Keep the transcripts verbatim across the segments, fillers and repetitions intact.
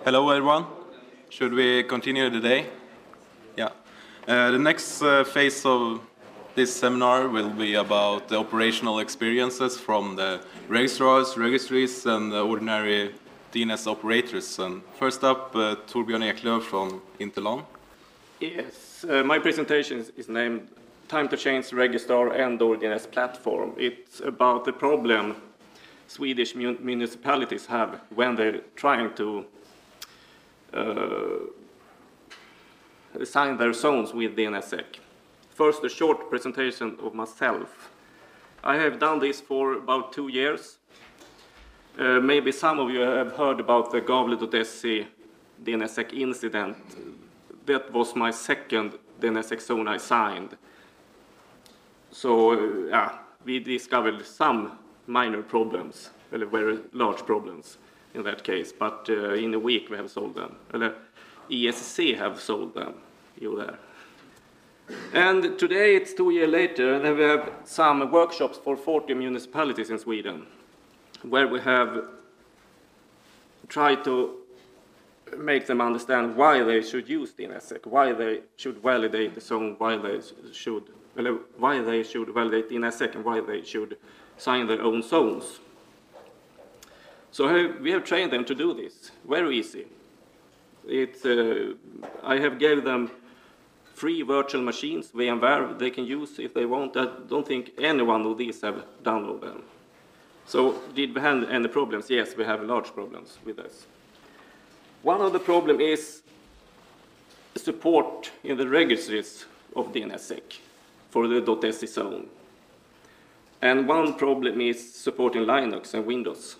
Hello, everyone. Should we continue the day? Yeah. Uh, the next uh, phase of this seminar will be about the operational experiences from the registrars, registries, and the ordinary D N S operators. And first up, uh, Torbjörn Eklöf from Interlon. Yes, uh, my presentation is, is named Time to Change Registrar and D N S Platform. It's about the problem Swedish mun municipalities have when they're trying to uh, assign their zones with D N S S E C. First, a short presentation of myself. I have done this for about two years. Uh, maybe some of you have heard about the Gavle.se D N S S E C incident. That was my second D N S S E C zone I signed. So, uh, yeah, we discovered some minor problems, or very large problems in that case, but uh, in a week we have solved them. Or E S C have solved them, you there. And today, it's two years later, and we have some workshops for forty municipalities in Sweden, where we have tried to make them understand why they should use D N S S E C, why they should validate the zone, why they should, well, why they should validate D N S S E C, and why they should sign their own zones. So we have trained them to do this, very easy. It's, uh, I have gave them free virtual machines, VMware, they can use if they want. I don't think any one of these have downloaded them. So did we have any problems? Yes, we have large problems with this. One of the problems is support in the registries of D N S S E C for the .se zone. And one problem is supporting Linux and Windows.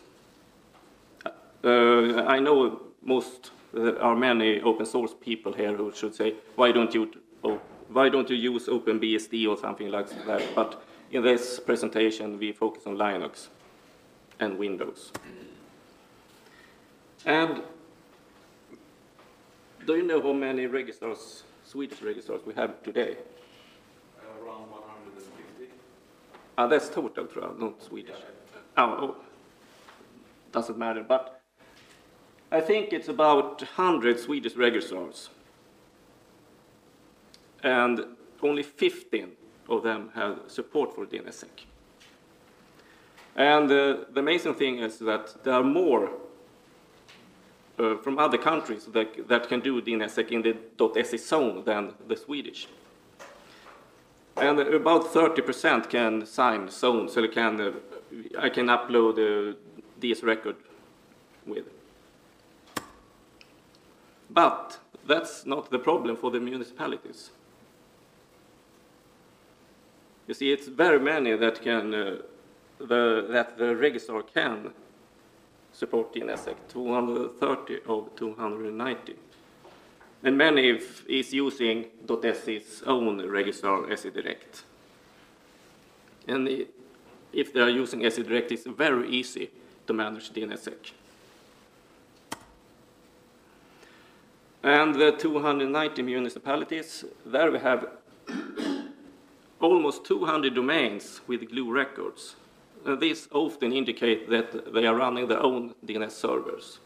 Uh, I know most, there are many open source people here who should say, why don't you, oh, why don't you use OpenBSD or something like that? But in this presentation, we focus on Linux and Windows. And do you know how many registrars, Swedish registrars, we have today? Around one hundred fifty. Ah, that's total, not Swedish. Oh, oh, doesn't matter. But I think it's about one hundred Swedish registrars. And only fifteen of them have support for D N S S E C. And uh, the amazing thing is that there are more uh, from other countries that, that can do D N S S E C in the .se zone than the Swedish. And about thirty percent can sign zones, so can, uh, I can upload a D S record with. But that's not the problem for the municipalities. You see, it's very many that can, uh, the, that the registrar can support D N S S E C, two hundred thirty of two hundred ninety. And many if, is using .se's own registrar, SEDirect. And if they are using SEDirect, it's very easy to manage D N S S E C. And the two hundred ninety municipalities, there we have almost two hundred domains with G L U records. And these often indicate that they are running their own D N S servers.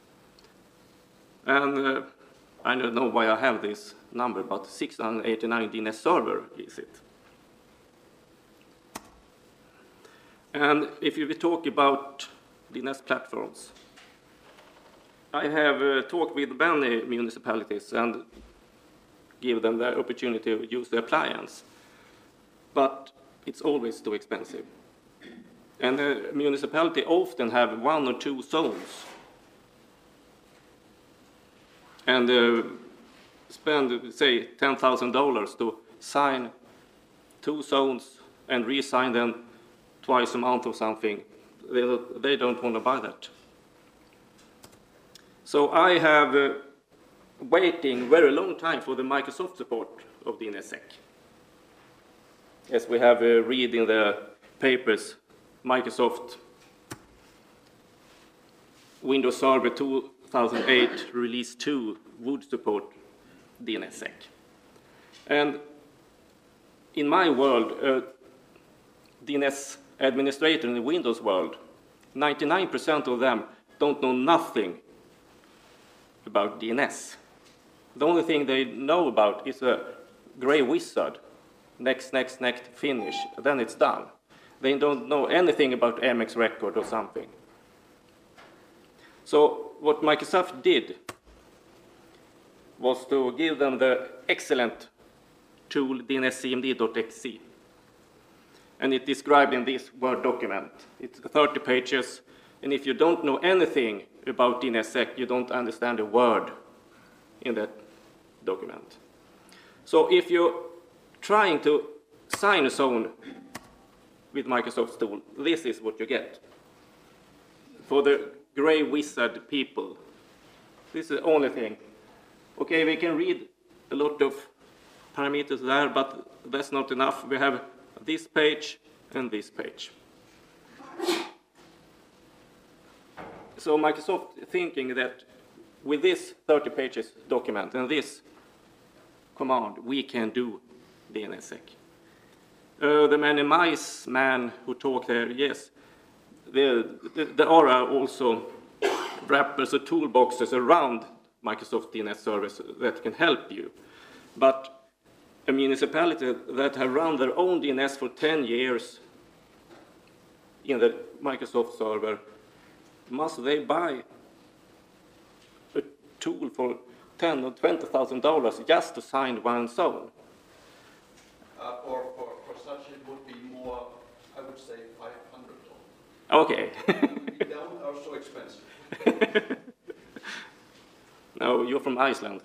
And uh, I don't know why I have this number, but six hundred eighty-nine D N S server is it. And if you talk about D N S platforms, I have uh, talked with many municipalities and give them the opportunity to use the appliance. But it's always too expensive. And the municipality often have one or two zones. And uh, spend, say, ten thousand dollars to sign two zones and re-sign them twice a month or something. They, they don't want to buy that. So I have uh, waiting very long time for the Microsoft support of D N S S E C. As we have uh, read in the papers, Microsoft Windows Server two thousand eight Release two would support D N S S E C. And in my world, uh, D N S administrator in the Windows world, ninety-nine percent of them don't know nothing about D N S. The only thing they know about is a gray wizard. Next, next, next, finish. Then it's done. They don't know anything about M X record or something. So what Microsoft did was to give them the excellent tool D N S C M D dot X C. And it's described in this Word document. It's thirty pages, and if you don't know anything about D N S S E C, you don't understand a word in that document. So if you're trying to sign a zone with Microsoft's tool, this is what you get. For the gray wizard people, this is the only thing. Okay, we can read a lot of parameters there, but that's not enough. We have this page and this page. So Microsoft thinking that with this thirty pages document and this command, we can do D N S S E C. Uh, the many mice man who talked there, yes, there, there are also wrappers or toolboxes around Microsoft D N S servers that can help you. But a municipality that have run their own D N S for ten years in the Microsoft server, must they buy a tool for ten or twenty thousand dollars just to sign one zone? Uh, for, for, for such it would be more, I would say, five hundred dollars. Okay. They are so expensive. No, you're from Iceland.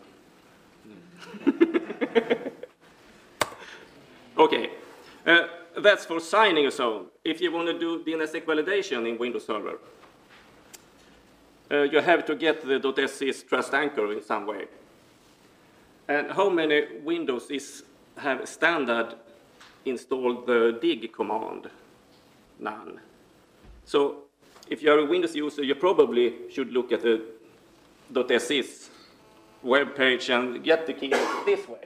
Okay, uh, that's for signing a zone. If you want to do D N S S E C validation in Windows Server, uh, you have to get the .sys trust anchor in some way. And how many Windows is, have standard installed the dig command? None. So if you're a Windows user, you probably should look at the .sys web page and get the key this way.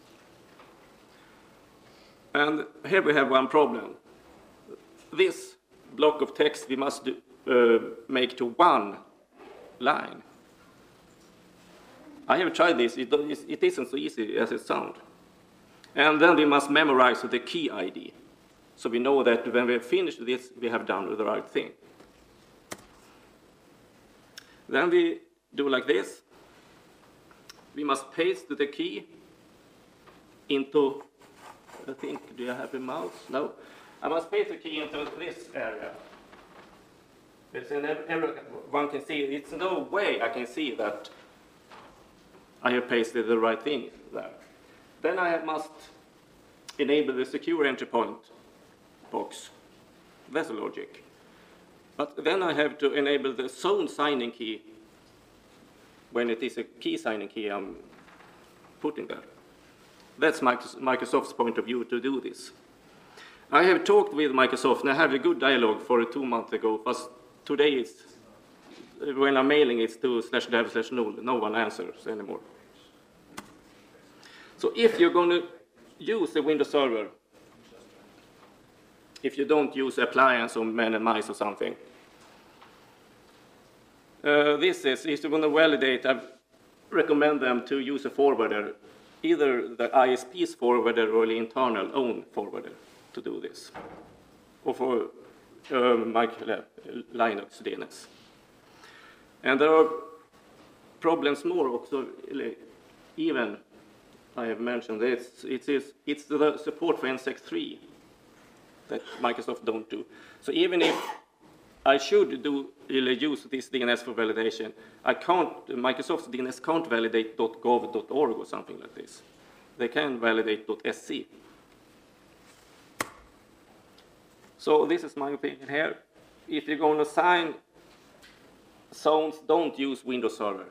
And here we have one problem. This block of text we must do, uh, make to one line. I have tried this. It, it isn't so easy as it sounds. And then we must memorize the key I D. So we know that when we finish this, we have done the right thing. Then we do like this. We must paste the key into, I think, do you have a mouse? No. I must paste the key into this area. There's an error, one can see, it's no way I can see that I have pasted the right thing there. Then I must enable the secure entry point box. That's logic. But then I have to enable the zone signing key when it is a key signing key I'm putting there. That's Microsoft's point of view to do this. I have talked with Microsoft and I have a good dialogue for two months ago, but today it's, when I'm mailing it's to slash dev slash null, no one answers anymore. So if you're going to use a Windows server, if you don't use appliance or man and mice or something, uh, this is, if you want to validate, I recommend them to use a forwarder, either the I S P's forwarder or the internal own forwarder to do this, or for uh, Linux D N S. And there are problems more also, even I have mentioned this, it is, it's the support for N S E C three that Microsoft don't do. So even if I should do use this D N S for validation, I can't, Microsoft's D N S can't validate .gov dot org or something like this. They can validate .sc. So this is my opinion here. If you're going to sign zones, don't use Windows Server.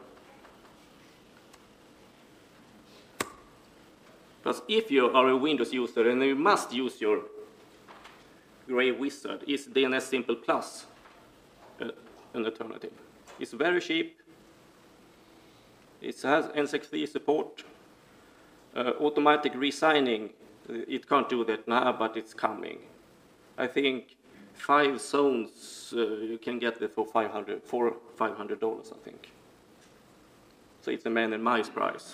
Because if you are a Windows user and you must use your gray wizard, is D N S Simple Plus uh, an alternative? It's very cheap. It has N S E C three support. Uh, automatic re-signing, it can't do that now, but it's coming. I think five zones uh, you can get it for five hundred, for five hundred dollars, I think. So it's a man and mice price.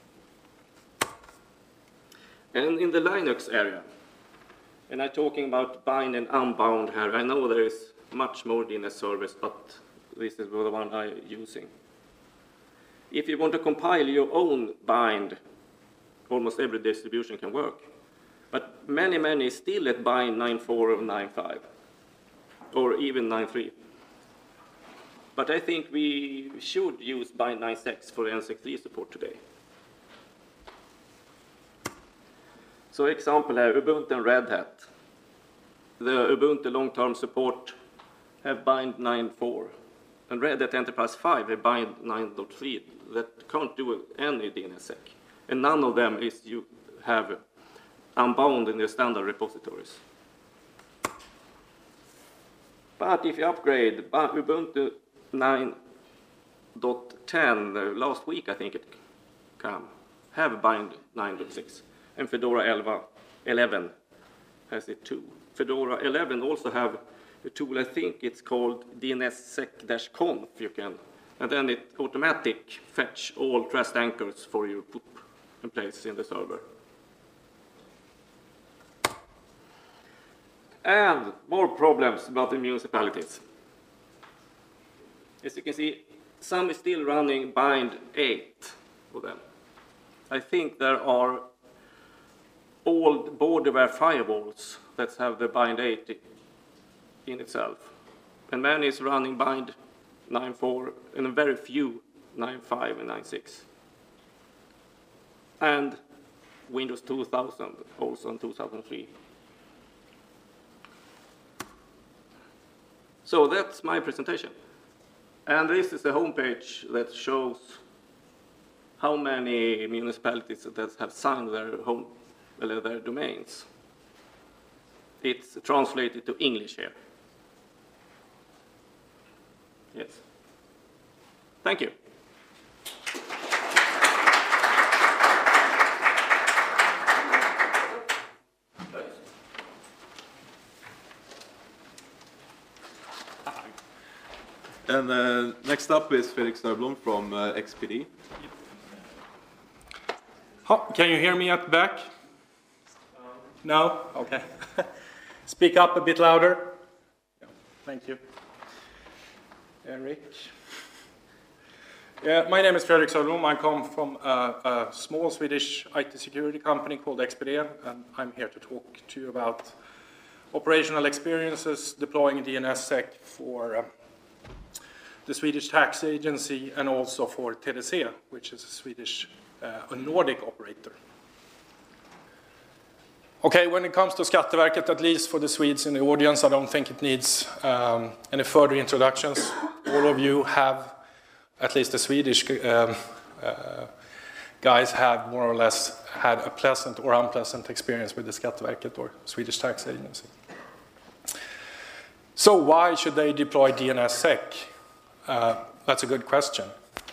And in the Linux area, and I'm talking about bind and unbound here, I know there is much more D N S servers, but this is the one I'm using. If you want to compile your own bind, almost every distribution can work. But many, many still at bind nine point four or nine point five, or even nine point three. But I think we should use bind nine point six for N S X three support today. So example here, Ubuntu and Red Hat. The Ubuntu long-term support have bind nine point four, and Red Hat Enterprise five have bind nine point three that can't do any D N S sec. And none of them is you have unbound in the standard repositories. But if you upgrade Ubuntu nine point ten, uh, last week I think it came, have bind nine point six. And Fedora eleven has it too. Fedora eleven also have a tool, I think it's called D N S sec-conf, you can, and then it automatic fetch all trust anchors for your poop and place in the server. And more problems about the municipalities. As you can see, some is still running bind eight of them. I think there are old borderware firewalls that have the bind eight in itself. And many is running bind nine point four and a very few nine point five and nine point six. And Windows two thousand also in two thousand three. So that's my presentation. And this is a homepage that shows how many municipalities that have signed their home their domains. It's translated to English here. Yes. Thank you. And uh, next up is Felix Nörblom from uh, X P D. Can you hear me at the back? No? Okay. Speak up a bit louder. Yeah, thank you. Eric. Yeah, my name is Fredrik Sörblom. I come from a, a small Swedish I T security company called X P D, and I'm here to talk to you about operational experiences deploying D N S sec for uh, the Swedish tax agency and also for T D C, which is a Swedish, uh, a Nordic operator. Okay, when it comes to Skatteverket, at least for the Swedes in the audience, I don't think it needs um, any further introductions. All of you have, at least the Swedish um, uh, guys have more or less had a pleasant or unpleasant experience with the Skatteverket or Swedish tax agency. So why should they deploy D N S sec? Uh, that's a good question.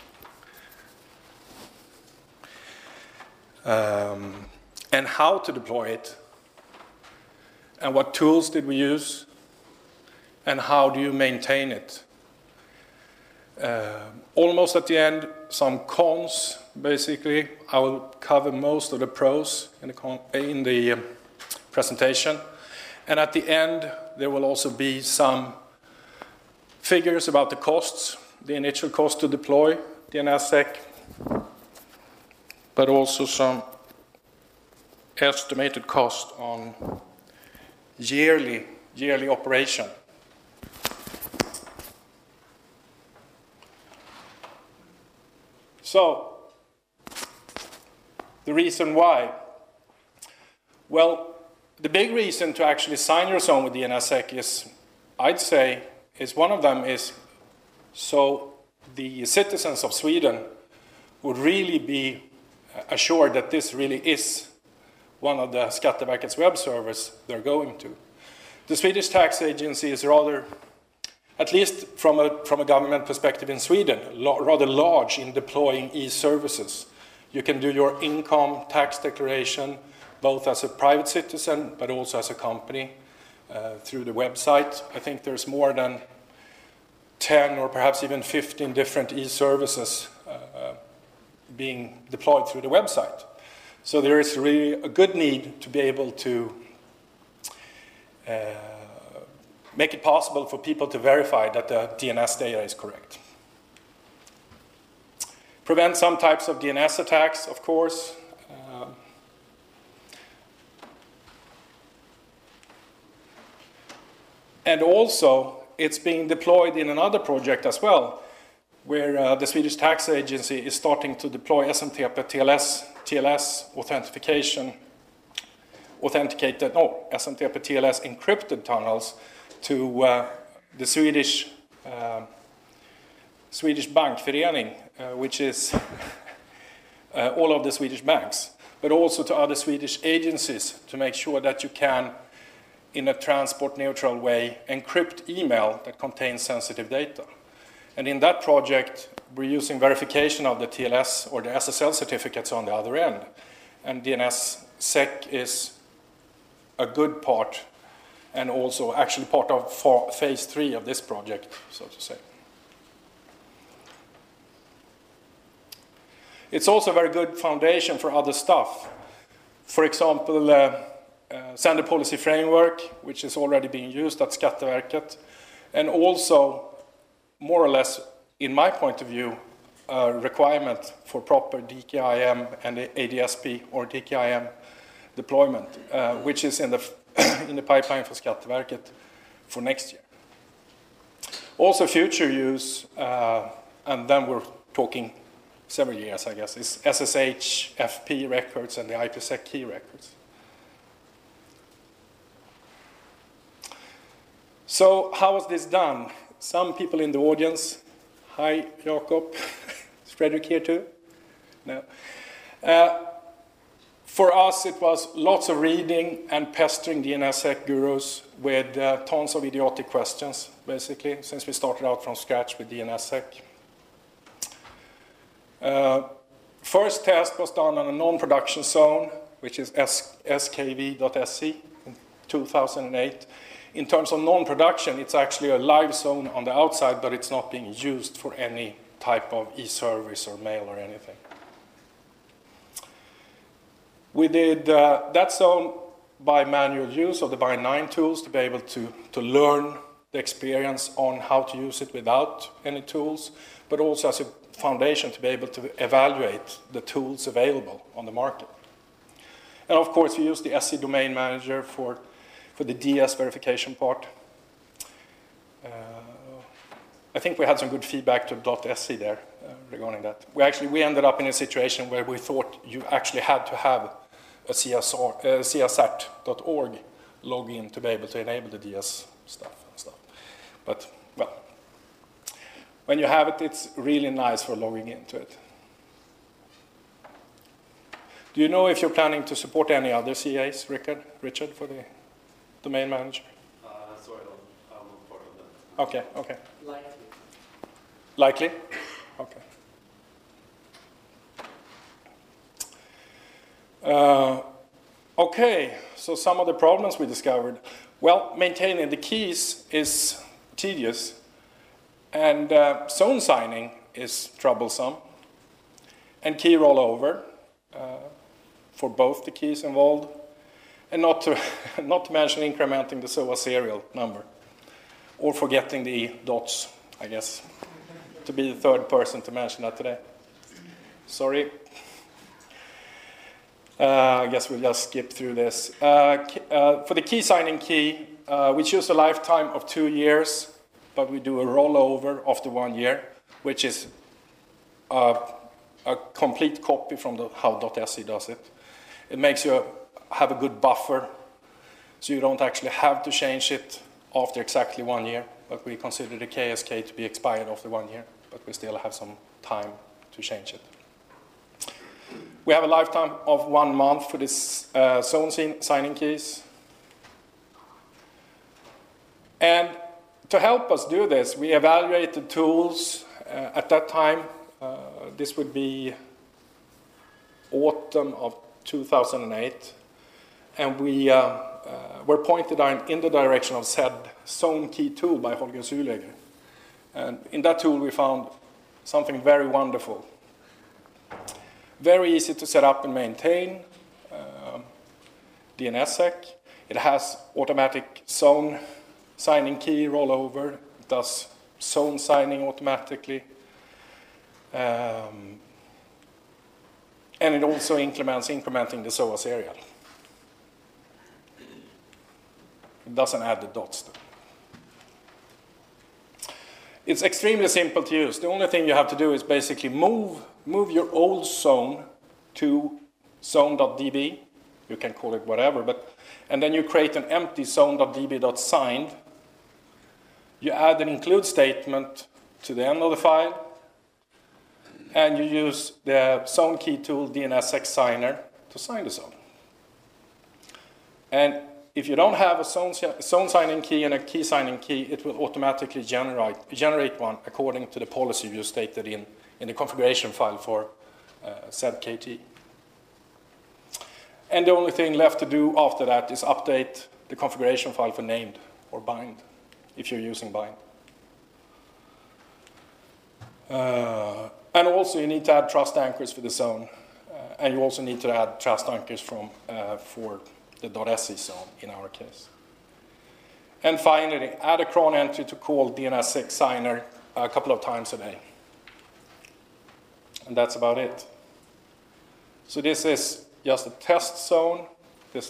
Um, and how to deploy it, and what tools did we use, and how do you maintain it. Uh, almost at the end, some cons, basically. I will cover most of the pros in the, con in the um, presentation. And at the end, there will also be some figures about the costs, the initial cost to deploy D N S sec, but also some estimated cost on yearly, yearly operation. So, the reason why? Well, the big reason to actually sign your zone with D N S sec is, I'd say, is one of them is so the citizens of Sweden would really be assured that this really is one of the Skatteverket's web servers they're going to. The Swedish tax agency is rather, at least from a, from a government perspective in Sweden, rather large in deploying e-services. You can do your income tax declaration both as a private citizen but also as a company uh, through the website. I think there's more than ten or perhaps even fifteen different e-services uh, being deployed through the website. So there is really a good need to be able to uh, make it possible for people to verify that the D N S data is correct. Prevent some types of D N S attacks, of course. Um, and also, it's being deployed in another project as well, where uh, the Swedish Tax Agency is starting to deploy S M T P T L S, T L S authentication, authenticated, no, S M T P T L S encrypted tunnels to uh, the Swedish uh, Swedish Bankförening, uh, which is uh, all of the Swedish banks, but also to other Swedish agencies to make sure that you can, in a transport-neutral way, encrypt email that contains sensitive data. And in that project, we're using verification of the T L S or the S S L certificates on the other end. And D N S S E C is a good part, and also actually part of for phase three of this project, so to say. It's also a very good foundation for other stuff. For example, uh, uh, sender policy framework, which is already being used at Skatteverket, and also, more or less, in my point of view, a requirement for proper D K I M and A D S P or D K I M deployment, uh, which is in the in the pipeline for Skatteverket for next year. Also, future use, uh, and then we're talking several years, I guess, is S S H F P records and the IPsec key records. So, how was this done? Some people in the audience, hi, Jakob, is Fredrik here too? No. Uh, for us, it was lots of reading and pestering D N S S E C gurus with uh, tons of idiotic questions, basically, since we started out from scratch with D N S S E C. Uh, first test was done on a non-production zone, which is S K V dot S E in two thousand eight. In terms of non-production, it's actually a live zone on the outside, but it's not being used for any type of e-service or mail or anything. We did uh, that zone by manual use of the Bind nine tools to be able to, to learn the experience on how to use it without any tools, but also as a foundation to be able to evaluate the tools available on the market. And of course, we use the S C Domain Manager for for the D S verification part. Uh, I think we had some good feedback to .se there uh, regarding that. We actually we ended up in a situation where we thought you actually had to have a C S R, uh, C S A T dot org login to be able to enable the D S stuff and stuff. But, well, when you have it, it's really nice for logging into it. Do you know if you're planning to support any other C As, Richard, Richard for the Domain Manager? Uh, sorry, I'm not part of that. Okay, okay. Likely. Likely? Okay. Uh, okay, so some of the problems we discovered. Well, maintaining the keys is tedious, and uh, zone signing is troublesome, and key rollover uh, for both the keys involved. And not to, not to mention incrementing the S O A serial number, or forgetting the dots, I guess, to be the third person to mention that today. Sorry. Uh, I guess we'll just skip through this. Uh, uh, for the key signing key, uh, we choose a lifetime of two years, but we do a rollover after one year, which is a, a complete copy from the how .se does it. It makes you have a good buffer, so you don't actually have to change it after exactly one year, but we consider the K S K to be expired after one year, but we still have some time to change it. We have a lifetime of one month for this uh, zone signing keys. And to help us do this, we evaluated tools. Uh, at that time, uh, this would be autumn of two thousand eight. And we uh, uh, were pointed in the direction of said Zone Key tool by Holger Zuleger. And in that tool we found something very wonderful. Very easy to set up and maintain. Um, DNSSEC. It has automatic zone signing key rollover. It does zone signing automatically. Um, and it also implements incrementing the S O A serial. It doesn't add the dots though. It's extremely simple to use. The only thing you have to do is basically move, move your old zone to zone.db. You can call it whatever, but and then you create an empty zone.db.signed. You add an include statement to the end of the file, and you use the zone key tool DNSSEC signer to sign the zone. And if you don't have a zone, zone signing key and a key signing key, it will automatically generate, generate one according to the policy you stated in, in the configuration file for uh, Z K T. And the only thing left to do after that is update the configuration file for named or bind, if you're using bind. Uh, and also you need to add trust anchors for the zone. Uh, and you also need to add trust anchors from, uh, for the .se zone in our case. And finally, add a cron entry to call DNSSEC signer a couple of times a day. And that's about it. So this is just a test zone, this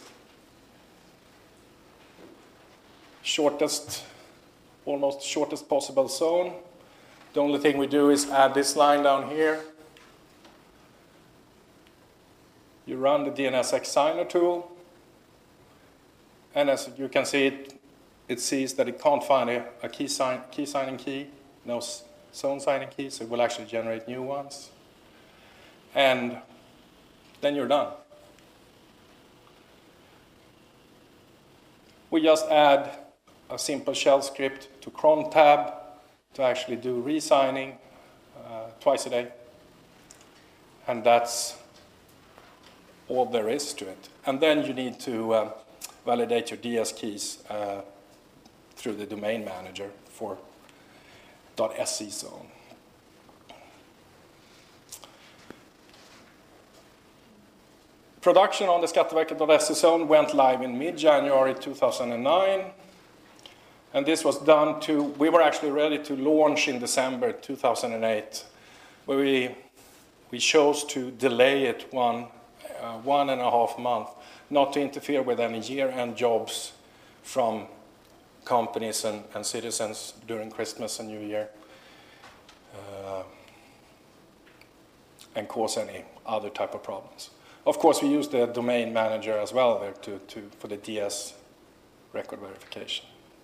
shortest, almost shortest possible zone. The only thing we do is add this line down here. You run the DNSSEC signer tool. And as you can see, it, it sees that it can't find a, a key, sign, key signing key, no zone signing key, so it will actually generate new ones. And then you're done. We just add a simple shell script to cron tab to actually do re-signing uh, twice a day. And that's all there is to it. And then you need to uh, validate your D S keys uh, through the domain manager for .se zone. Production on the Skatteverket.se zone went live in mid-January two thousand nine. And this was done to, we were actually ready to launch in December two thousand eight, where we, we chose to delay it one, uh, one and a half month, not to interfere with any year-end jobs from companies and, and citizens during Christmas and New Year, uh, and cause any other type of problems. Of course, we use the domain manager as well there to, to, for the D S record verification.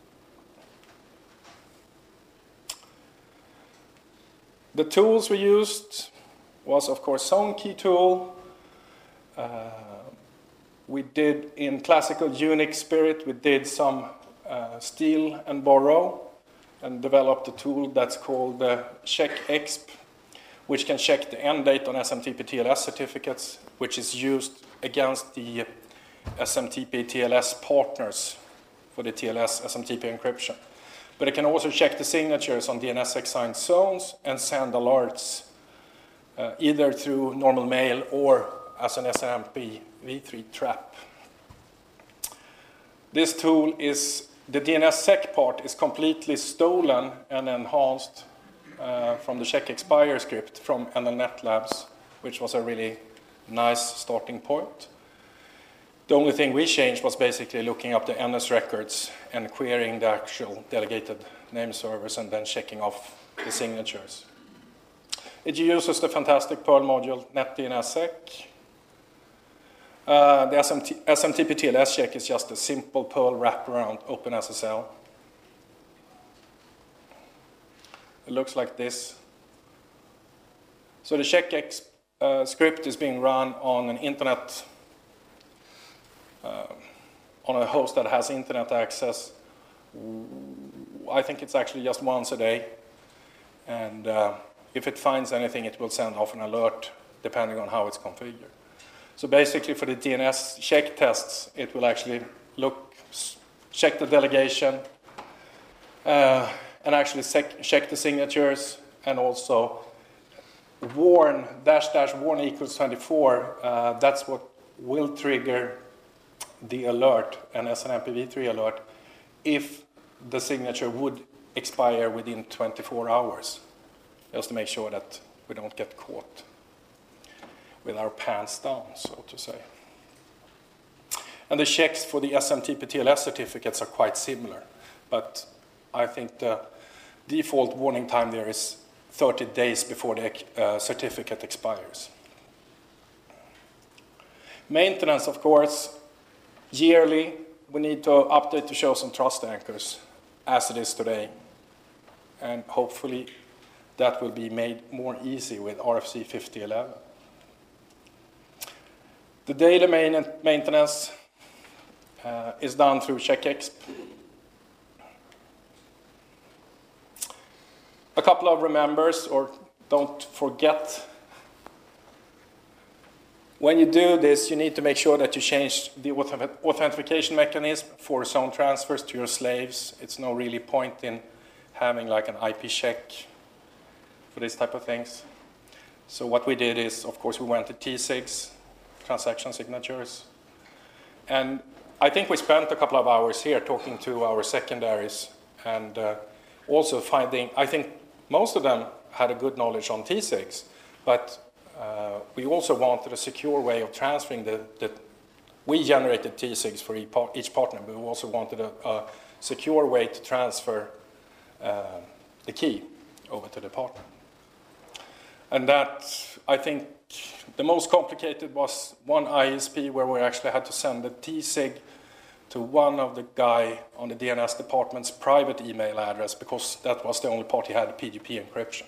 The tools we used was, of course, zone key tool. Uh, we did, in classical Unix spirit, we did some uh, steal and borrow and developed a tool that's called uh, checkexp, which can check the end date on S M T P T L S certificates, which is used against the S M T P T L S partners for the T L S S M T P encryption. But it can also check the signatures on DNSSEC signed zones and send alerts uh, either through normal mail or as an S M P v three trap. This tool is, the DNSSEC part is completely stolen and enhanced uh, from the checkexpire script from N L Net Labs, which was a really nice starting point. The only thing we changed was basically looking up the N S records and querying the actual delegated name servers and then checking off the signatures. It uses the fantastic Perl module NetDNSSEC. Uh, the S M T P T L S check is just a simple Perl wraparound OpenSSL. It looks like this. So the checkx uh, script is being run on an internet Uh, on a host that has internet access. I think it's actually just once a day. And uh, if it finds anything, it will send off an alert depending on how it's configured. So basically for the D N S check tests, it will actually look, check the delegation, uh, and actually check the signatures, and also warn, dash dash warn equals twenty-four, uh, that's what will trigger the alert, an S N M P v three alert, if the signature would expire within twenty-four hours, just to make sure that we don't get caught with our pants down, so to say. And the checks for the S M T P T L S certificates are quite similar, but I think the default warning time there is thirty days before the uh, certificate expires. Maintenance, of course, yearly, we need to update the shows and thrust anchors as it is today. And hopefully that will be made more easy with R F C fifty eleven. The daily main maintenance uh, is done through CheckExp. A couple of remembers, or don't forget. When you do this, you need to make sure that you change the authentication mechanism for zone transfers to your slaves. It's no really point in having like an I P check for this type of things. So what we did is, of course, we went to T SIGs, transaction signatures. And I think we spent a couple of hours here talking to our secondaries and uh, also finding, I think most of them had a good knowledge on T SIGs, but uh, we also wanted a secure way of transferring the, the we generated T SIGs for each partner, but we also wanted a, a secure way to transfer uh, the key over to the partner. And that, I think, the most complicated was one I S P where we actually had to send a T SIG to one of the guy on the D N S department's private email address because that was the only part he had P G P encryption.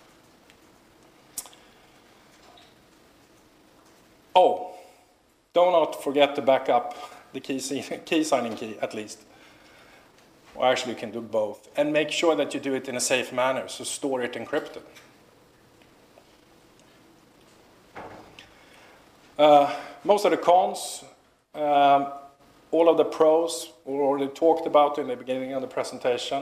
Oh, do not forget to back up the key, key signing key at least. Or actually you can do both. And make sure that you do it in a safe manner, so store it encrypted. Uh, most of the cons, um, all of the pros we already talked about in the beginning of the presentation.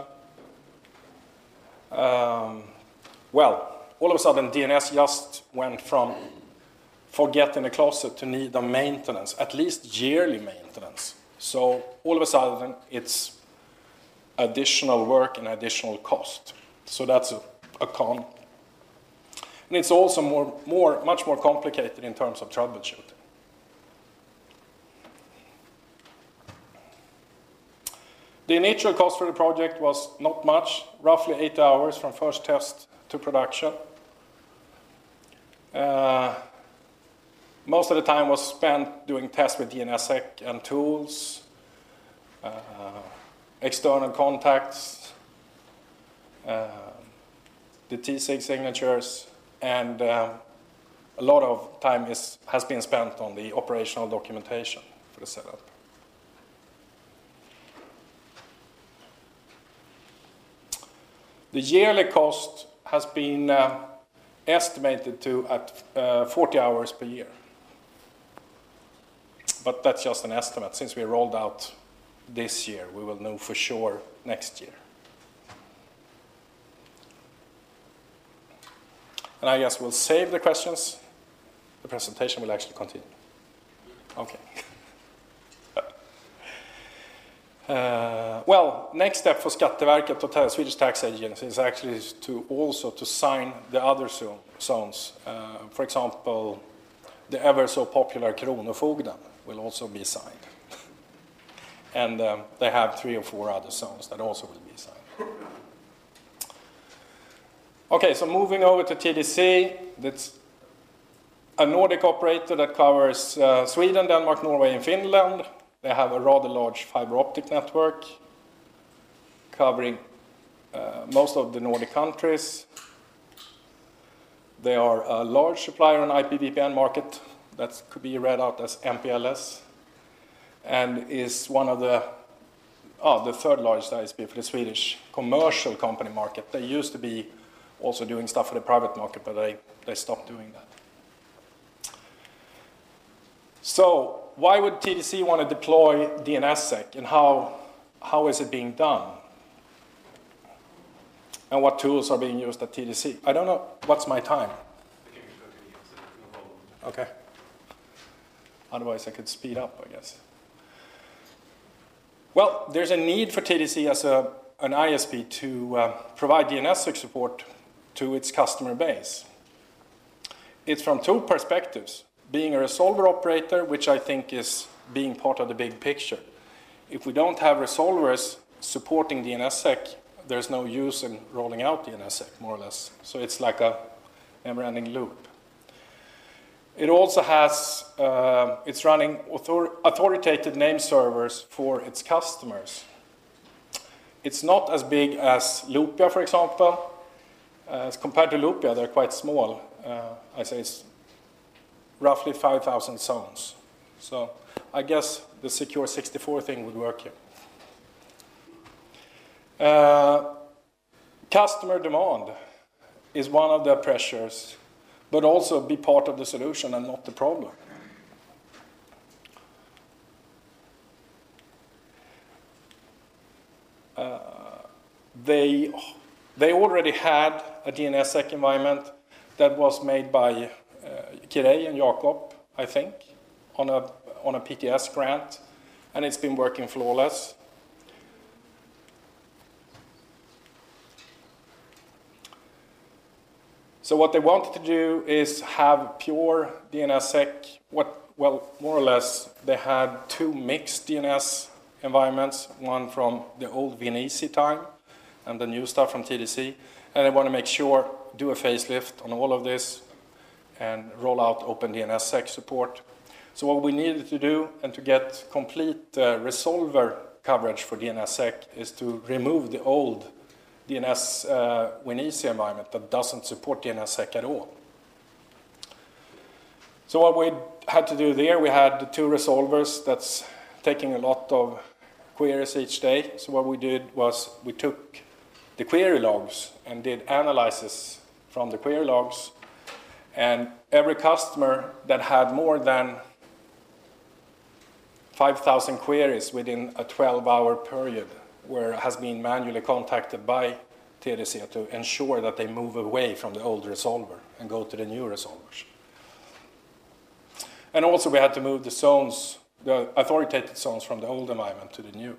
Um, well, all of a sudden D N S just went from forget in the closet to need a maintenance, at least yearly maintenance. So all of a sudden it's additional work and additional cost. So that's a, a con. And it's also more, more, much more complicated in terms of troubleshooting. The initial cost for the project was not much, roughly eight hours from first test to production. Uh, most of the time was spent doing tests with DNSSEC and tools, uh, external contacts, uh, the T SIG signatures, and um, a lot of time is, has been spent on the operational documentation for the setup. The yearly cost has been uh, estimated to at uh, forty hours per year. But that's just an estimate. Since we rolled out this year, we will know for sure next year. And I guess we'll save the questions. The presentation will actually continue. Okay. Uh, well, next step for Skatteverket or Swedish Tax Agency is actually to also to sign the other zone, zones. Uh, for example, the ever so popular Kronofogden will also be signed. And um, they have three or four other zones that also will be signed. Okay, so moving over to T D C, that's a Nordic operator that covers uh, Sweden, Denmark, Norway, and Finland. They have a rather large fiber optic network covering uh, most of the Nordic countries. They are a large supplier on I P V P N market that could be read out as M P L S and is one of the, oh, the third largest I S P for the Swedish commercial company market. They used to be also doing stuff for the private market, but they, they stopped doing that. So, why would T D C want to deploy DNSSEC, and how, how is it being done? And what tools are being used at T D C? I don't know. What's my time? Okay. Otherwise I could speed up, I guess. Well, there's a need for T D C as a, an I S P to uh, provide D N S S E C support to its customer base. It's from two perspectives. Being a resolver operator, which I think is being part of the big picture. If we don't have resolvers supporting D N S S E C, there's no use in rolling out D N S S E C, more or less. So it's like a never-ending loop. It also has, uh, it's running author authoritative name servers for its customers. It's not as big as Loopia, for example. Uh, as compared to Loopia, they're quite small. Uh, I say it's roughly five thousand zones. So I guess the Secure sixty-four thing would work here. Uh, customer demand is one of the pressures, but also be part of the solution and not the problem. Uh, they, they already had a D N S S E C environment that was made by uh, Kirei and Jakob, I think, on a, on a P T S grant, and it's been working flawless. So what they wanted to do is have pure D N S S E C. What, well, more or less, they had two mixed D N S environments, one from the old V N E C time and the new stuff from T D C. And they want to make sure, do a facelift on all of this and roll out OpenDNS S E C support. So what we needed to do, and to get complete uh, resolver coverage for D N S S E C, is to remove the old D N S uh, V N E C environment that doesn't support D N S S E C at all. So what we had to do there, we had the two resolvers that's taking a lot of queries each day. So what we did was we took the query logs and did analysis from the query logs. And every customer that had more than five thousand queries within a twelve hour period where it has been manually contacted by T D C to ensure that they move away from the old resolver and go to the new resolvers. And also we had to move the zones, the authoritative zones from the old environment to the new.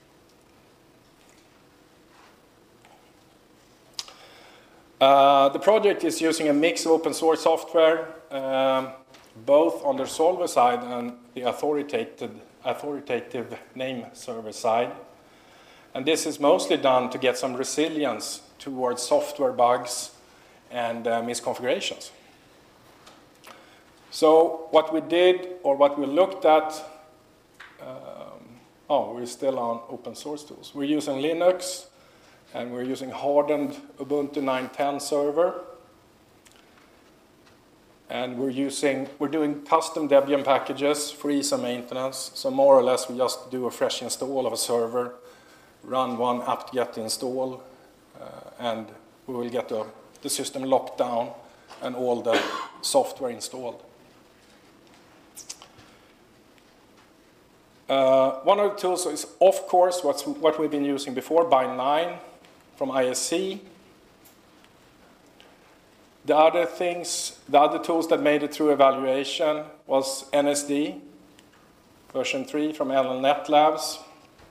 Uh, the project is using a mix of open source software, um, both on the resolver side and the authoritative, authoritative name server side. And this is mostly done to get some resilience towards software bugs and uh, misconfigurations. So what we did, or what we looked at, um, oh, we're still on open source tools. We're using Linux, and we're using hardened Ubuntu nine ten server. And we're using, we're doing custom Debian packages for ease of maintenance. So more or less, we just do a fresh install of a server, run one apt-get install, uh, and we will get the, the system locked down and all the software installed. Uh, one of the tools is, of course, what's, what we've been using before, bind nine from I S C. The other things, the other tools that made it through evaluation was N S D, version three from L N Net Labs,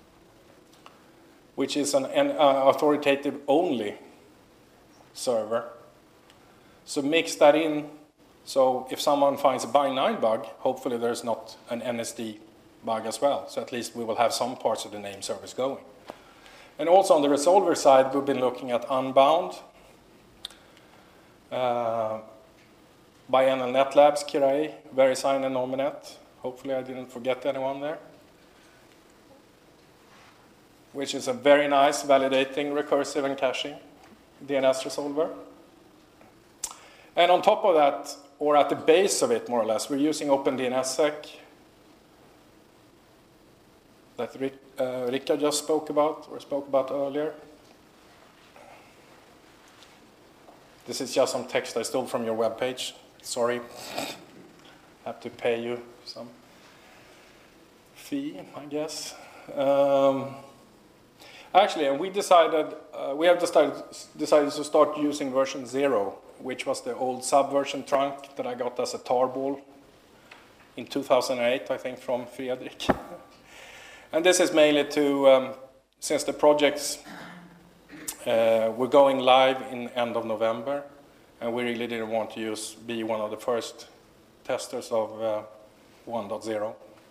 which is an uh, authoritative only server. So mix that in, so if someone finds a bind nine bug, hopefully there's not an N S D bug as well. So at least we will have some parts of the name servers going. And also on the resolver side, we've been looking at Unbound uh, by N L Net Labs, Kirei, VeriSign, and Nominet. Hopefully I didn't forget anyone there. Which is a very nice validating, recursive, and caching D N S resolver. And on top of that, or at the base of it more or less, we're using OpenDNS S E C that Rick, uh, Rika just spoke about, or spoke about earlier. This is just some text I stole from your webpage. Sorry. Have to pay you some fee, I guess. Um, actually, and we decided, uh, we have decided, decided to start using version zero which was the old Subversion trunk that I got as a tarball in two thousand eight, I think, from Fredrik. And this is mainly to, um, since the projects uh, were going live in end of November, and we really didn't want to use, be one of the first testers of uh, one point zero.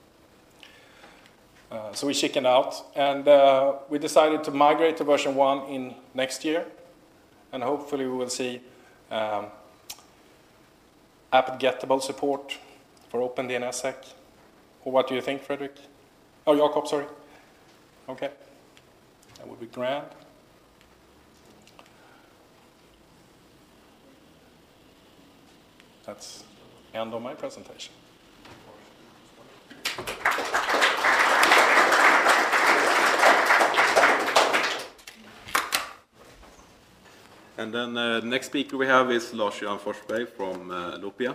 Uh, so we chickened out, and uh, we decided to migrate to version one in next year, and hopefully we will see um, apt-gettable support for OpenDNSSEC. Or what do you think, Fredrik? Oh, Jakob, sorry. Okay, that would be grand. That's the end of my presentation. And then uh, the next speaker we have is Lars-Göran Forsberg from uh, Lupia.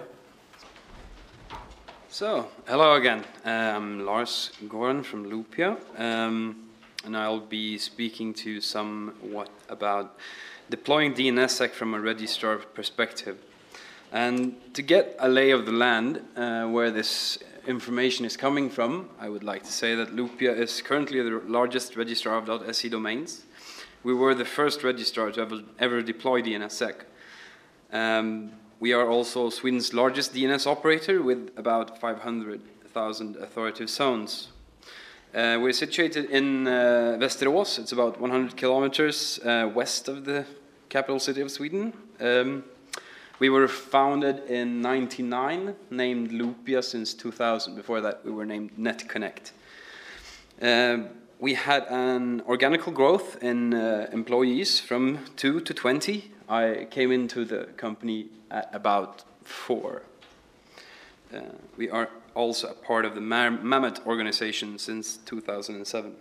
So, hello again. I'm Lars Goran from Lupia, um, and I'll be speaking to you somewhat about deploying DNSSEC from a registrar perspective. And to get a lay of the land uh, where this information is coming from, I would like to say that Lupia is currently the largest registrar of .se domains. We were the first registrar to ever, ever deploy DNSSEC. Um, we are also Sweden's largest D N S operator with about five hundred thousand authoritative zones. Uh, we're situated in uh, Västerås. It's about one hundred kilometers uh, west of the capital city of Sweden. Um, we were founded in ninety-nine, named Lupia since two thousand. Before that, we were named NetConnect. Um, We had an organical growth in uh, employees from two to twenty. I came into the company at about four. Uh, we are also a part of the Mammoth organization since two thousand seven.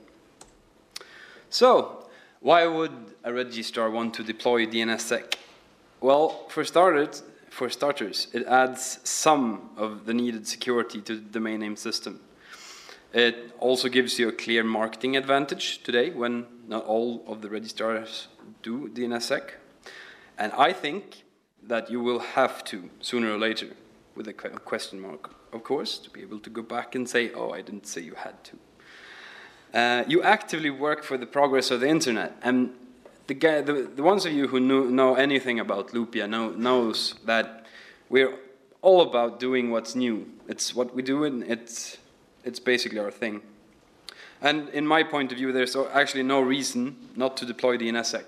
So, why would a registrar want to deploy DNSSEC? Well, for starters, for starters, it adds some of the needed security to the domain name system. It also gives you a clear marketing advantage today when not all of the registrars do DNSSEC. And I think that you will have to, sooner or later, with a question mark, of course, to be able to go back and say, oh, I didn't say you had to. Uh, you actively work for the progress of the internet. And the, guy, the, the ones of you who know, know anything about Lupia know, knows that we're all about doing what's new. It's what we do, and it's It's basically our thing. And in my point of view, there's actually no reason not to deploy DNSSEC.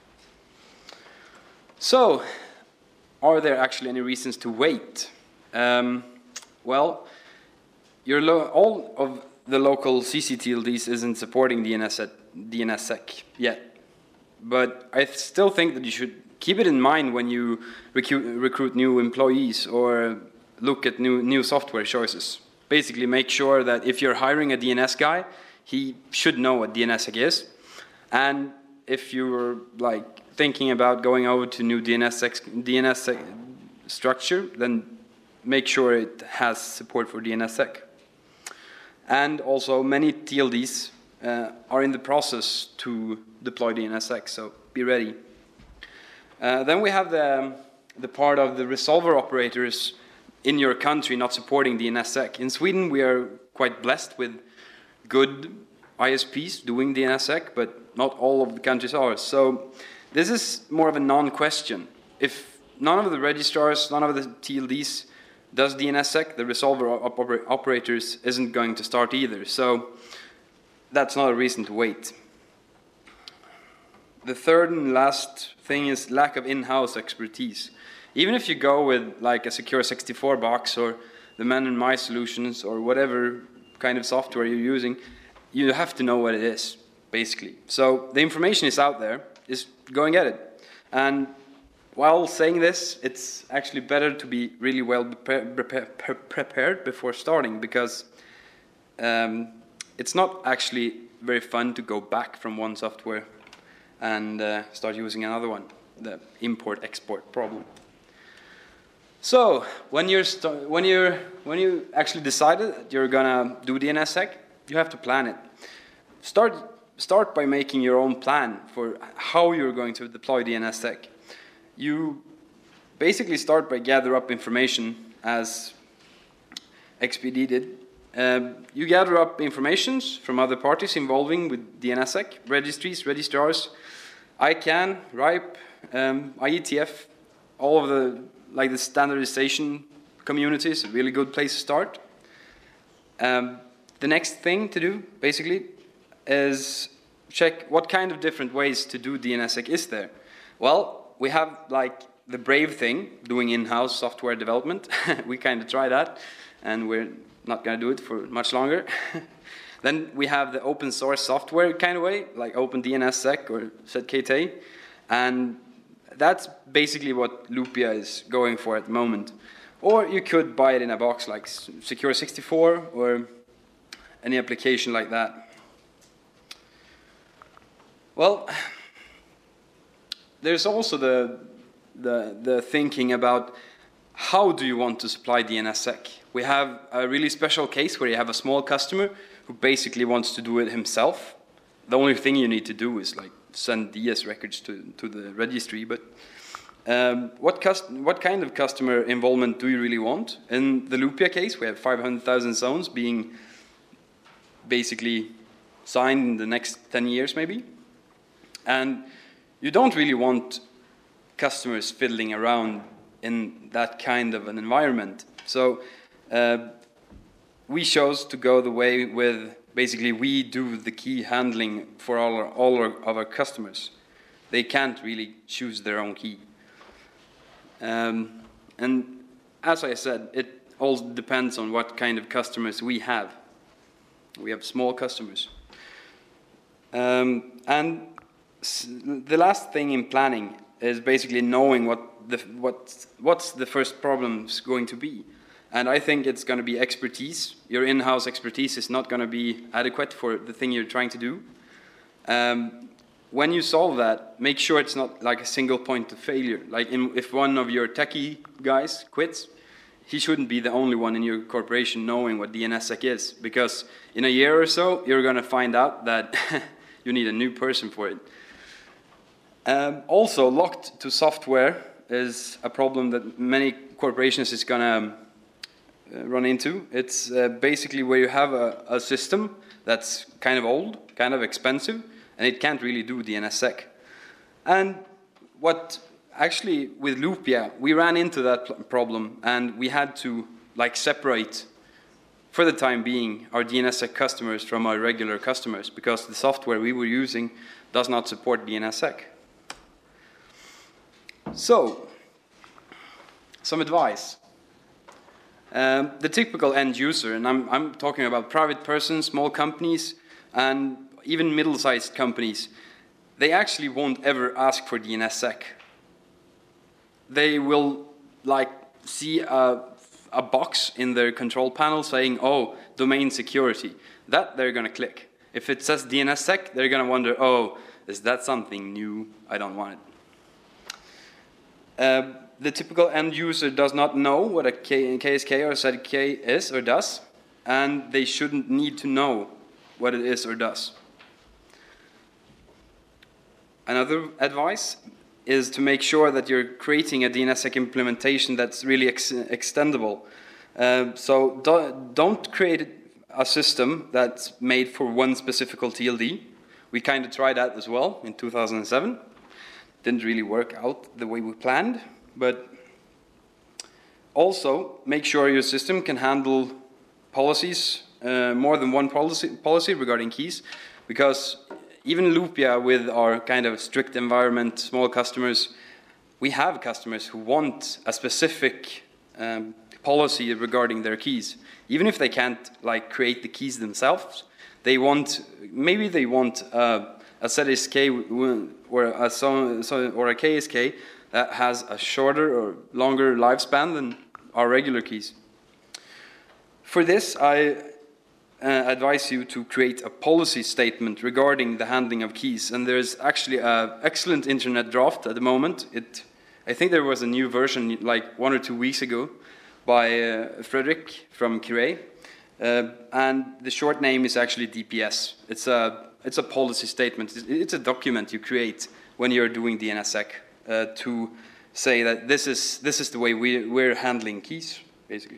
So, are there actually any reasons to wait? Um, well, your lo all of the local C C T L Ds isn't supporting DNSSEC yet. But I still think that you should keep it in mind when you recruit, recruit new employees or look at new, new software choices. Basically, make sure that if you're hiring a D N S guy, he should know what DNSSEC is. And if you're like thinking about going over to new DNSSEC, DNSSEC structure, then make sure it has support for DNSSEC. And also, many T L Ds uh, are in the process to deploy DNSSEC, so be ready. Uh, then we have the, the part of the resolver operators in your country not supporting DNSSEC. In Sweden, we are quite blessed with good I S Ps doing DNSSEC, but not all of the countries are. So this is more of a non-question. If none of the registrars, none of the T L Ds does DNSSEC, the resolver op oper operators isn't going to start either. So that's not a reason to wait. The third and last thing is lack of in-house expertise. Even if you go with like a Secure sixty-four box or the Man in My solutions or whatever kind of software you're using, you have to know what it is, basically. So the information is out there, just go and get it. And while saying this, it's actually better to be really well prepared, prepared before starting, because um, it's not actually very fun to go back from one software and uh, start using another one, the import-export problem. So when you're when you're when you actually decided that you're gonna do DNSSEC, you have to plan it. Start start by making your own plan for how you're going to deploy DNSSEC. You basically start by gather up information as X P D did. Uh, you gather up informations from other parties involving with DNSSEC, registries, registrars, I CANN, RIPE, um, I E T F, all of the like the standardization communities, a really good place to start. Um, the next thing to do, basically, is check what kind of different ways to do DNSSEC is there. Well, we have like the brave thing, doing in-house software development. We kind of try that, and we're not going to do it for much longer. Then we have the open source software kind of way, like OpenDNSSEC or Z K T A, and that's basically what Loopia is going for at the moment. Or you could buy it in a box like Secure sixty-four or any application like that. Well, there's also the, the, the thinking about how do you want to supply DNSSEC. We have a really special case where you have a small customer who basically wants to do it himself. The only thing you need to do is like send D S records to, to the registry. But um, what, cust what kind of customer involvement do you really want? In the Loopia case, we have five hundred thousand zones being basically signed in the next ten years maybe. And you don't really want customers fiddling around in that kind of an environment. So uh, we chose to go the way with basically we do the key handling for all, our, all our, of our customers. They can't really choose their own key. Um, and as I said, it all depends on what kind of customers we have. We have small customers. Um, and the last thing in planning is basically knowing what the, what, what's the first problem's going to be. And I think it's going to be expertise. Your in-house expertise is not going to be adequate for the thing you're trying to do. Um, when you solve that, make sure it's not like a single point of failure. Like in, if one of your techie guys quits, he shouldn't be the only one in your corporation knowing what DNSSEC is. Because in a year or so, you're going to find out that you need a new person for it. Um, also, locked to software is a problem that many corporations is going to uh, run into. It's uh, basically where you have a, a system that's kind of old, kind of expensive, and it can't really do DNSSEC. And what actually with Loopia, we ran into that problem, and we had to like separate, for the time being, our DNSSEC customers from our regular customers, because the software we were using does not support DNSSEC. So, some advice. Um, the typical end user, and I'm, I'm talking about private persons, small companies, and even middle-sized companies, they actually won't ever ask for DNSSEC. They will like see a, a box in their control panel saying, oh, domain security. That they're going to click. If it says DNSSEC, they're going to wonder, oh, is that something new? I don't want it. Uh, the typical end user does not know what a K S K or Z K is or does, and they shouldn't need to know what it is or does. Another advice is to make sure that you're creating a DNSSEC implementation that's really ex extendable. Uh, so do, don't create a system that's made for one specific T L D. We kind of tried that as well in two thousand seven. Didn't really work out the way we planned, but also make sure your system can handle policies, uh, more than one policy, policy regarding keys, because even Loopia, with our kind of strict environment, small customers, we have customers who want a specific um, policy regarding their keys. Even if they can't like create the keys themselves, they want, maybe they want uh, a Z S K or a, or a K S K that has a shorter or longer lifespan than our regular keys. For this, I uh, advise you to create a policy statement regarding the handling of keys. And there's actually an excellent internet draft at the moment. It, I think there was a new version like one or two weeks ago by uh, Frederick from Curay. Uh, and the short name is actually D P S. It's a, it's a policy statement. It's a document you create when you're doing DNSSEC uh, to say that this is, this is the way we, we're handling keys, basically.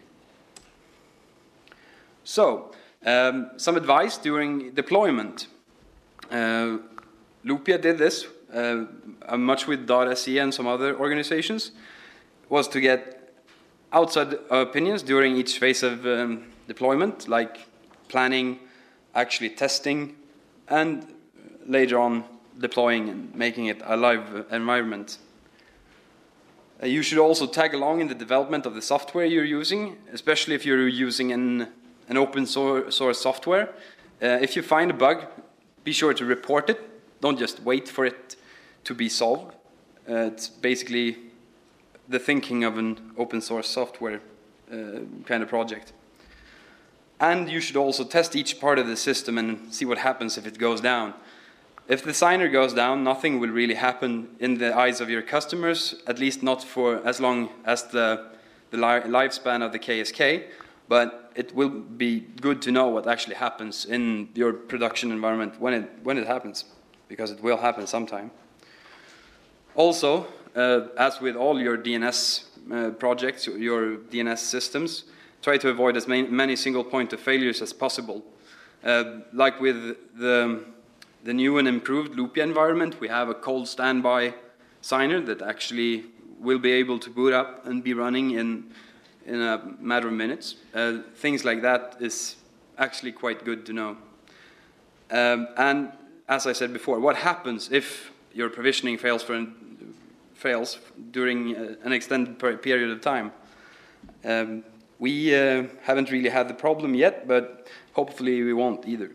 So, um, some advice during deployment. Uh, Lupia did this, uh, much with .se and some other organizations, was to get outside opinions during each phase of um, deployment, like planning, actually testing, and later on deploying and making it a live environment. Uh, you should also tag along in the development of the software you're using, especially if you're using an, an open source software. Uh, if you find a bug, be sure to report it. Don't just wait for it to be solved. Uh, it's basically the thinking of an open source software uh, kind of project. And you should also test each part of the system and see what happens if it goes down. If the signer goes down, nothing will really happen in the eyes of your customers, at least not for as long as the, the li lifespan of the K S K, but it will be good to know what actually happens in your production environment when it, when it happens, because it will happen sometime. Also, uh, as with all your D N S uh, projects, your D N S systems, try to avoid as many, many single point of failures as possible. Uh, like with the, the new and improved Lupia environment, we have a cold standby signer that actually will be able to boot up and be running in, in a matter of minutes. Uh, things like that is actually quite good to know. Um, and as I said before, what happens if your provisioning fails, for an, fails during uh, an extended per period of time? Um, we uh, haven't really had the problem yet, but hopefully we won't either.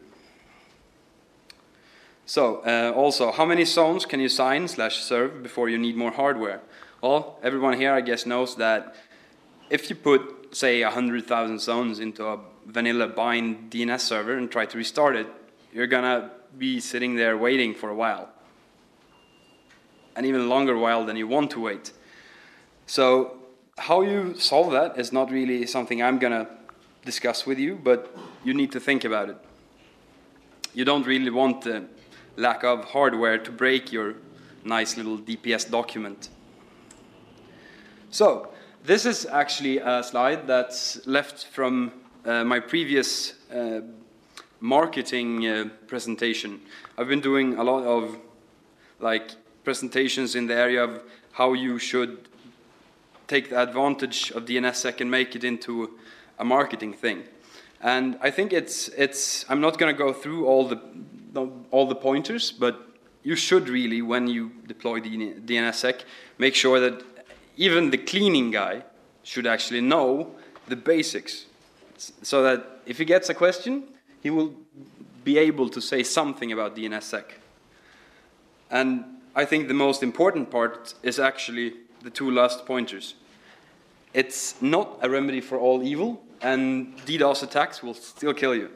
So, uh, also, how many zones can you sign slash serve before you need more hardware? Well, everyone here, I guess, knows that if you put, say, one hundred thousand zones into a vanilla bind D N S server and try to restart it, you're gonna be sitting there waiting for a while. An even longer while than you want to wait. So, how you solve that is not really something I'm gonna discuss with you, but you need to think about it. You don't really want the lack of hardware to break your nice little D P S document. So, this is actually a slide that's left from uh, my previous uh, marketing uh, presentation. I've been doing a lot of like presentations in the area of how you should take the advantage of DNSSEC and make it into a marketing thing. And I think it's, it's I'm not going to go through all the, all the pointers, but you should really, when you deploy DNSSEC, make sure that even the cleaning guy should actually know the basics, so that if he gets a question, he will be able to say something about DNSSEC. And I think the most important part is actually the two last pointers. It's not a remedy for all evil, and DDoS attacks will still kill you.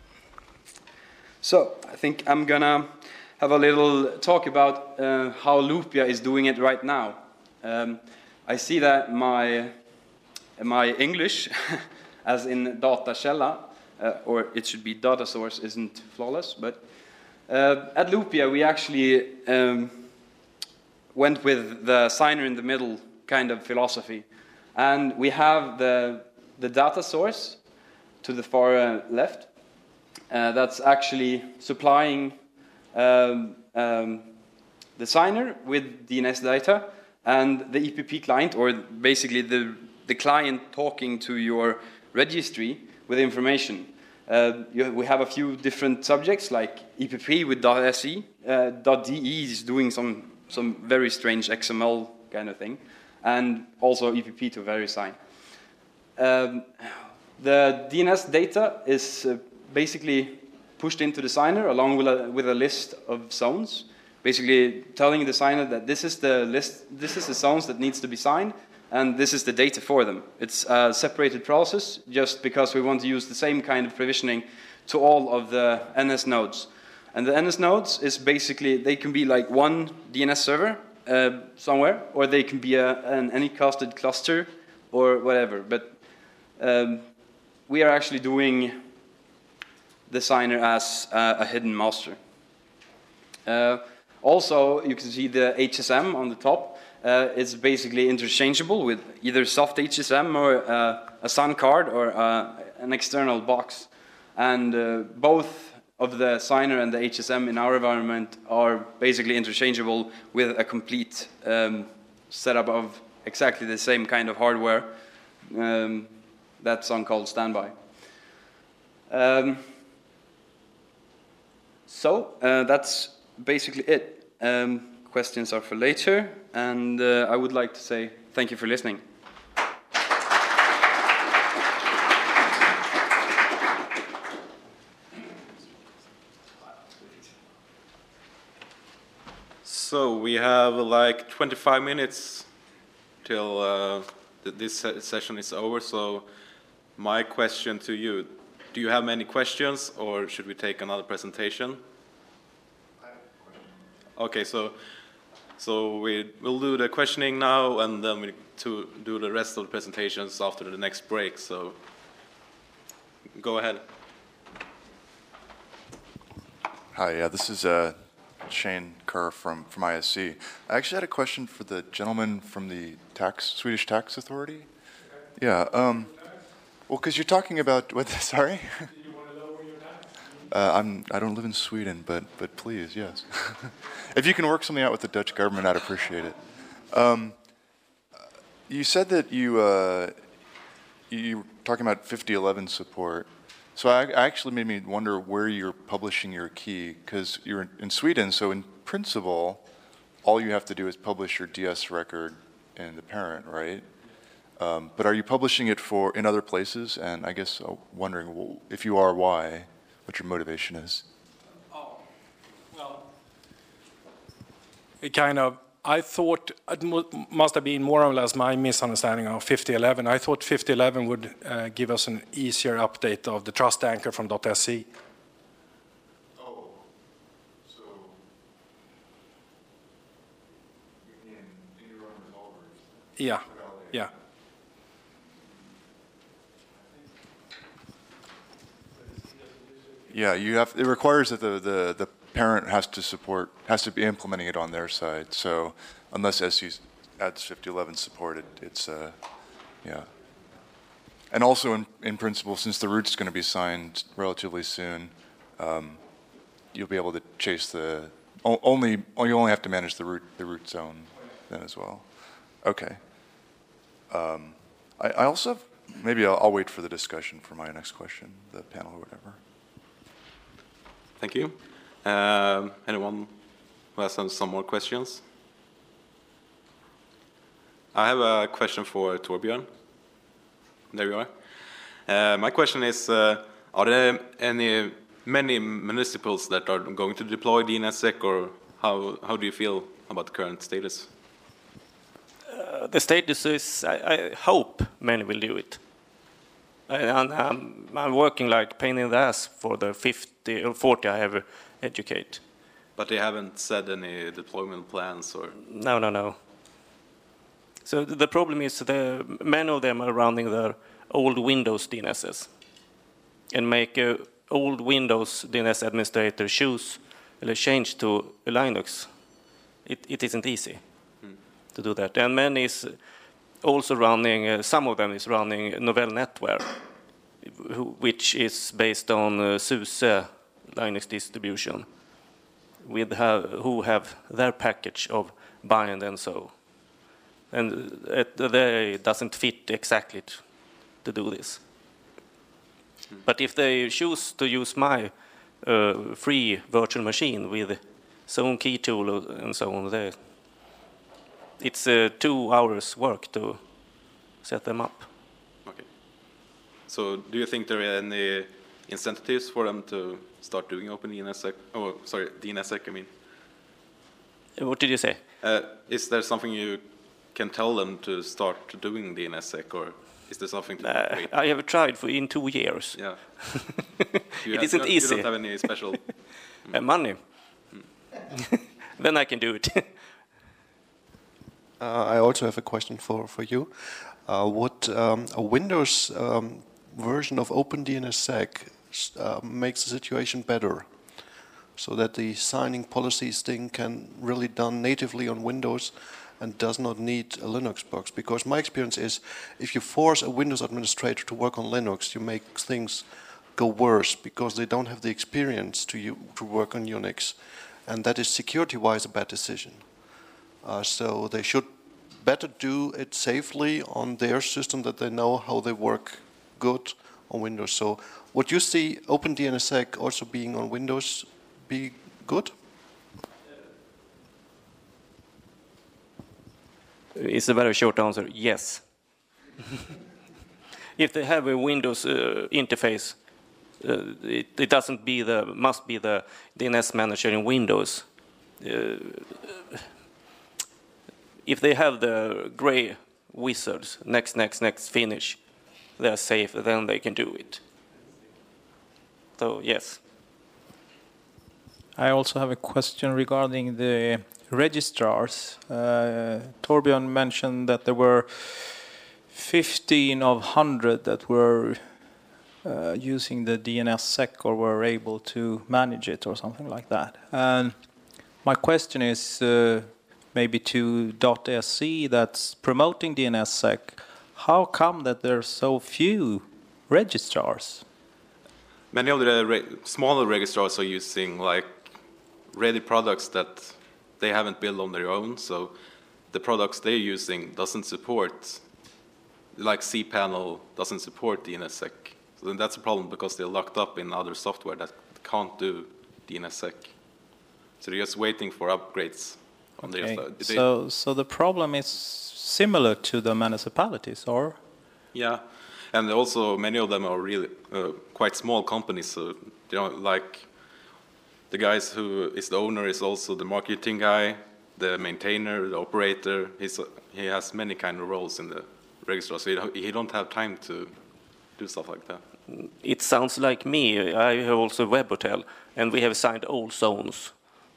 So, I think I'm gonna have a little talk about uh, how Lupia is doing it right now. Um, I see that my, my English, as in Datakälla, uh, or it should be data source, isn't flawless, but uh, at Lupia we actually um, went with the signer in the middle kind of philosophy. And we have the, the data source to the far uh, left. Uh, that's actually supplying um, um, the signer with D N S data, and the E P P client, or basically the, the client talking to your registry with information. Uh, you, we have a few different subjects, like E P P with .se. Uh, .de is doing some, some very strange X M L kind of thing, and also E P P to VeriSign. Um, the D N S data is uh, basically pushed into the signer along with a, with a list of zones, basically telling the signer that this is the list, this is the zones that needs to be signed, and this is the data for them. It's a separated process just because we want to use the same kind of provisioning to all of the N S nodes. And the N S nodes is basically, they can be like one D N S server uh, somewhere, or they can be a, an Anycasted cluster or whatever. But um, we are actually doing the signer as uh, a hidden master. Uh, also, you can see the H S M on the top. uh, is basically interchangeable with either soft H S M or uh, a Sun card or uh, an external box. And uh, both of the signer and the H S M in our environment are basically interchangeable with a complete um, setup of exactly the same kind of hardware. Um, that's on called standby. Um, so uh, that's basically it. Um, questions are for later, and uh, I would like to say thank you for listening. So we have like twenty-five minutes till uh, th this se session is over. So my question to you, do you have many questions or should we take another presentation? I have a question. Okay, so so we will do the questioning now and then we to do the rest of the presentations after the next break. So go ahead. Hi, yeah, this is uh, Shane Kerr from, from I S C. I actually had a question for the gentleman from the tax Swedish Tax Authority. Okay. Yeah, um, well, because you're talking about, what, sorry? Do you want to lower your tax? Uh, I'm, I don't live in Sweden, but, but please, yes. If you can work something out with the Dutch government, I'd appreciate it. Um, you said that you, uh, you were talking about fifty eleven support. So I actually made me wonder where you're publishing your key, because you're in Sweden, so in principle, all you have to do is publish your D S record in the parent, right? Um, but are you publishing it for in other places? And I guess uh, wondering, well, if you are, why? What your motivation is? Oh, well, it kind of, I thought it must have been more or less my misunderstanding of fifty eleven. I thought fifty eleven would uh, give us an easier update of the trust anchor from .se. Oh, so in, in your own resolvers? Yeah, yeah. Yeah, you have. It requires that the the the parent has to support, has to be implementing it on their side. So unless S U adds fifty eleven support, it, it's, uh, yeah. And also in, in principle, since the root's going to be signed relatively soon, um, you'll be able to chase the, only, you only have to manage the root, the root zone then as well. Okay. Um, I, I also have, maybe I'll, I'll wait for the discussion for my next question, the panel or whatever. Thank you. Um, anyone who has some, some more questions? I have a question for Torbjörn. There you are. Uh, my question is, uh, are there any many municipals that are going to deploy DNSSEC, or how, how do you feel about the current status? Uh, the status is, I, I hope many will do it. And um, I'm working like pain in the ass for the fifty or forty I have educate. But they haven't said any deployment plans, or? No, no, no. So the problem is the many of them are running their old Windows D N Ss and make a old Windows D N S administrator choose or change to Linux. It, it isn't easy hmm. to do that. And many is also running, uh, some of them is running Novell NetWare, which is based on uh, SUSE Linux distribution, with have, who have their package of bind and so. And it, they doesn't fit exactly to, to do this. Hmm. But if they choose to use my uh, free virtual machine with zone key tool and so on, they, it's uh, two hours work to set them up. Okay. So do you think there are any incentives for them to start doing OpenDNSSEC? Oh, sorry, DNSSEC, I mean. What did you say? Uh, is there something you can tell them to start doing DNSSEC, or is there something to uh, wait? I have tried for in two years. Yeah. It have, isn't you easy. You don't have any special... mm. uh, money. Mm. Then I can do it. uh, I also have a question for, for you. Uh, would um, a Windows um, version of OpenDNSSEC uh, makes the situation better, so that the signing policies thing can really done natively on Windows, and does not need a Linux box. Because my experience is, if you force a Windows administrator to work on Linux, you make things go worse because they don't have the experience to, you, to work on Unix. And that is security-wise a bad decision. Uh, so they should better do it safely on their system that they know how they work good on Windows. So would you see OpenDNSSEC also being on Windows be good? It's a very short answer, yes. If they have a Windows uh, interface, uh, it, it doesn't be the, must be the D N S manager in Windows. Uh, if they have the gray wizards, next, next, next, finish, they're safe, then they can do it. So, yes. I also have a question regarding the registrars. Uh, Torbjörn mentioned that there were fifteen of one hundred that were uh, using the DNSSEC or were able to manage it or something like that. And my question is uh, maybe to .se that's promoting DNSSEC, how come that there are so few registrars? Many of the re smaller registrars are using like ready products that they haven't built on their own, so the products they're using doesn't support, like cPanel doesn't support DNSSEC. So then that's a problem because they're locked up in other software that can't do DNSSEC. So they're just waiting for upgrades on Okay. their side. They- So, so the problem is similar to the municipalities, or? Yeah, and also many of them are really uh, quite small companies, so you know, like the guys who is the owner is also the marketing guy, the maintainer, the operator. He's, he has many kind of roles in the registrar, so he, he don't have time to do stuff like that. It sounds like me. I have also a web hotel, and we have signed all zones.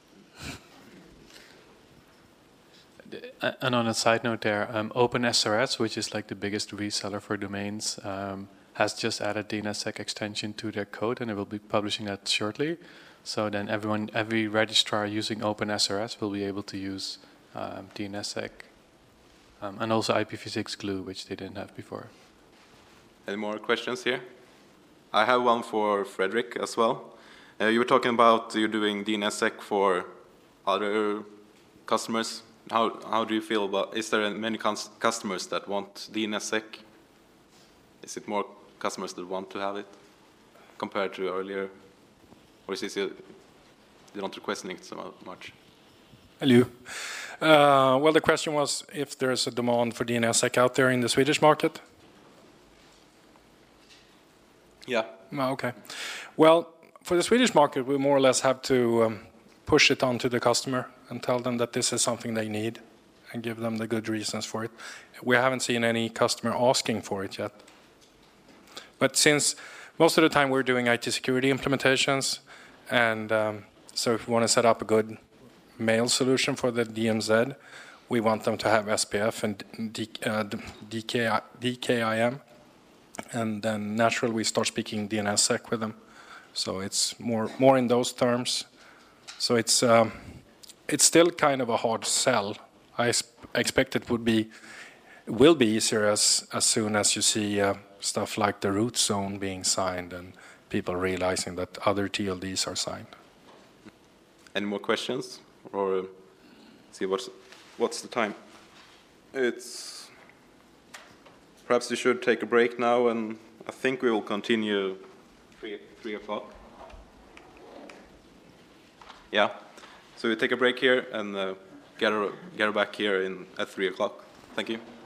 And on a side note there, um, OpenSRS, which is like the biggest reseller for domains, um, has just added DNSSEC extension to their code, and they will be publishing that shortly. So then everyone, every registrar using OpenSRS will be able to use um, DNSSEC, um, and also I P v six glue, which they didn't have before. Any more questions here? I have one for Frederick as well. Uh, you were talking about you doing DNSSEC for other customers. How how do you feel about? Is there many cus customers that want DNSSEC? Is it more customers that want to have it compared to earlier, or is it you're not requesting it so much? Hello. Uh, well, the question was if there's a demand for DNSSEC out there in the Swedish market. Yeah. Oh, okay. Well, for the Swedish market, we more or less have to um, push it on to the customer and tell them that this is something they need and give them the good reasons for it. We haven't seen any customer asking for it yet. But since most of the time we're doing I T security implementations, and um, so if we want to set up a good mail solution for the D M Z, we want them to have S P F and D, uh, D K I M. And then naturally we start speaking DNSSEC with them. So it's more more in those terms. So it's um, it's still kind of a hard sell. I expect it would be will be easier as as soon as you see uh, stuff like the root zone being signed and people realizing that other T L Ds are signed. Any more questions, or uh, see what's what's the time? It's perhaps you should take a break now, and I think we will continue three three o'clock. Yeah, so we take a break here and uh, get her, get her back here in at three o'clock. Thank you.